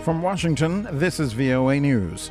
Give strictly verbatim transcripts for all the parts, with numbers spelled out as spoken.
From Washington, this is V O A News.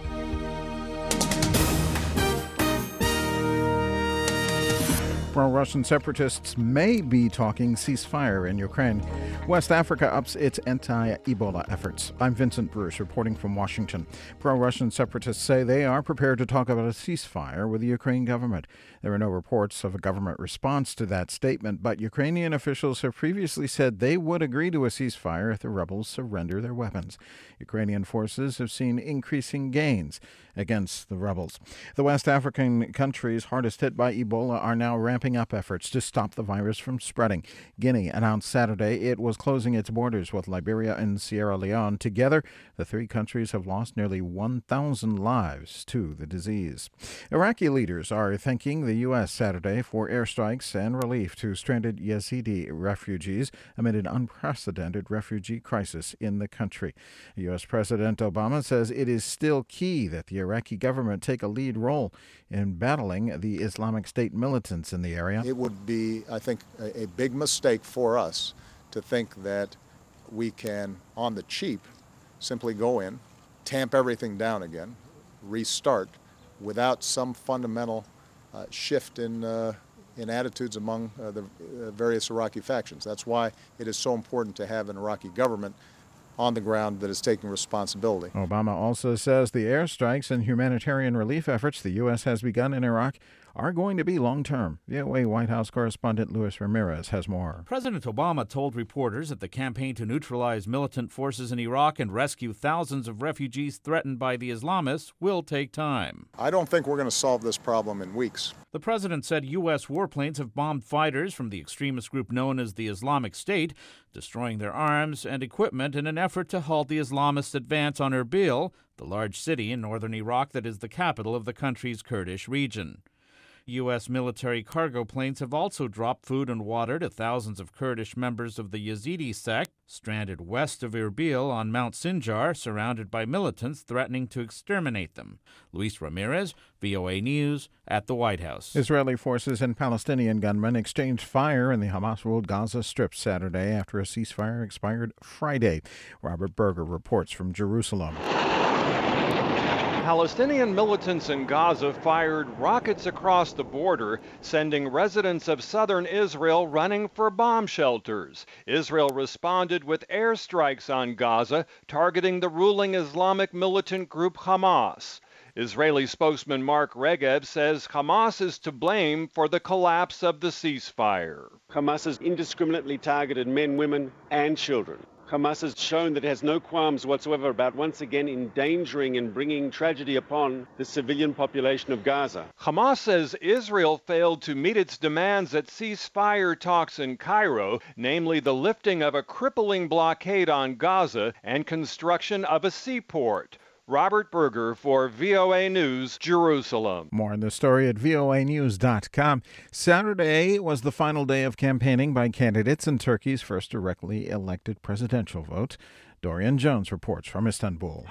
Pro-Russian separatists may be talking ceasefire in Ukraine. West Africa ups its anti-Ebola efforts. I'm Vincent Bruce reporting from Washington. Pro-Russian separatists say they are prepared to talk about a ceasefire with the Ukraine government. There are no reports of a government response to that statement, but Ukrainian officials have previously said they would agree to a ceasefire if the rebels surrender their weapons. Ukrainian forces have seen increasing gains against the rebels. The West African countries hardest hit by Ebola are now ramping up efforts to stop the virus from spreading. Guinea announced Saturday it was closing its borders with Liberia and Sierra Leone. Together, the three countries have lost nearly one thousand lives to the disease. Iraqi leaders are thanking the U S Saturday for airstrikes and relief to stranded Yazidi refugees amid an unprecedented refugee crisis in the country. U S President Obama says it is still key that the Iraqi government take a lead role in battling the Islamic State militants in the area. It would be, I think, a, a big mistake for us to think that we can, on the cheap, simply go in, tamp everything down again, restart, without some fundamental uh, shift in uh, in attitudes among uh, the uh, various Iraqi factions. That's why it is so important to have an Iraqi government on the ground that is taking responsibility. Obama also says the airstrikes and humanitarian relief efforts the U S has begun in Iraq are going to be long-term. V O A White House correspondent Luis Ramirez has more. President Obama told reporters that the campaign to neutralize militant forces in Iraq and rescue thousands of refugees threatened by the Islamists will take time. I don't think we're going to solve this problem in weeks. The president said U S warplanes have bombed fighters from the extremist group known as the Islamic State, destroying their arms and equipment in an effort to halt the Islamists' advance on Erbil, the large city in northern Iraq that is the capital of the country's Kurdish region. U S military cargo planes have also dropped food and water to thousands of Kurdish members of the Yazidi sect, stranded west of Erbil on Mount Sinjar, surrounded by militants threatening to exterminate them. Luis Ramirez, V O A News, at the White House. Israeli forces and Palestinian gunmen exchanged fire in the Hamas-ruled Gaza Strip Saturday after a ceasefire expired Friday. Robert Berger reports from Jerusalem. Palestinian militants in Gaza fired rockets across the border, sending residents of southern Israel running for bomb shelters. Israel responded with airstrikes on Gaza, targeting the ruling Islamic militant group Hamas. Israeli spokesman Mark Regev says Hamas is to blame for the collapse of the ceasefire. Hamas has indiscriminately targeted men, women, and children. Hamas has shown that it has no qualms whatsoever about once again endangering and bringing tragedy upon the civilian population of Gaza. Hamas says Israel failed to meet its demands at ceasefire talks in Cairo, namely the lifting of a crippling blockade on Gaza and construction of a seaport. Robert Berger for V O A News, Jerusalem. More on this story at V O A news dot com. Saturday was the final day of campaigning by candidates in Turkey's first directly elected presidential vote. Dorian Jones reports from Istanbul.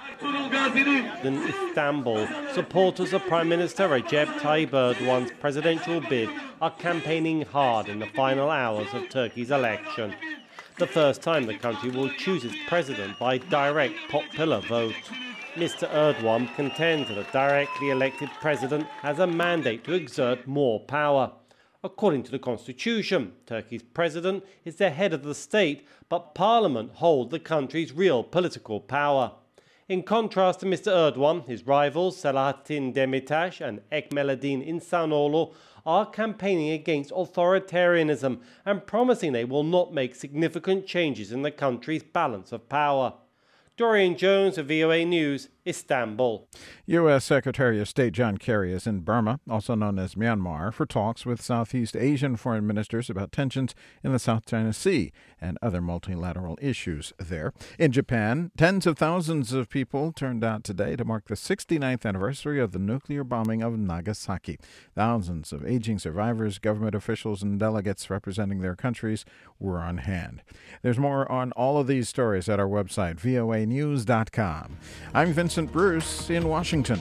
In Istanbul, supporters of Prime Minister Recep Tayyip Erdogan's presidential bid are campaigning hard in the final hours of Turkey's election. The first time the country will choose its president by direct popular vote. Mister Erdogan contends that a directly elected president has a mandate to exert more power. According to the constitution, Turkey's president is the head of the state, but parliament holds the country's real political power. In contrast to Mister Erdogan, his rivals Selahattin Demirtas and Ekmelettin İhsanoğlu are campaigning against authoritarianism and promising they will not make significant changes in the country's balance of power. Dorian Jones of V O A News, Istanbul. U S Secretary of State John Kerry is in Burma, also known as Myanmar, for talks with Southeast Asian foreign ministers about tensions in the South China Sea and other multilateral issues there. In Japan, tens of thousands of people turned out today to mark the sixty-ninth anniversary of the nuclear bombing of Nagasaki. Thousands of aging survivors, government officials, and delegates representing their countries were on hand. There's more on all of these stories at our website, V O A news dot com. I'm Vincent Bruce in Washington.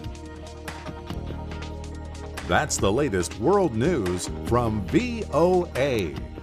That's the latest world news from V O A.